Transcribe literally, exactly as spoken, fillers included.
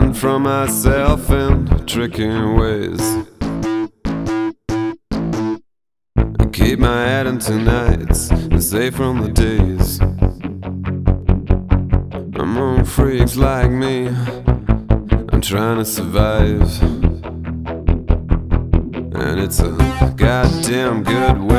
hiding from myself in tricky ways. I keep my head into nights and safe from the days. Among freaks like me, I'm trying to survive, and it's a goddamn good way.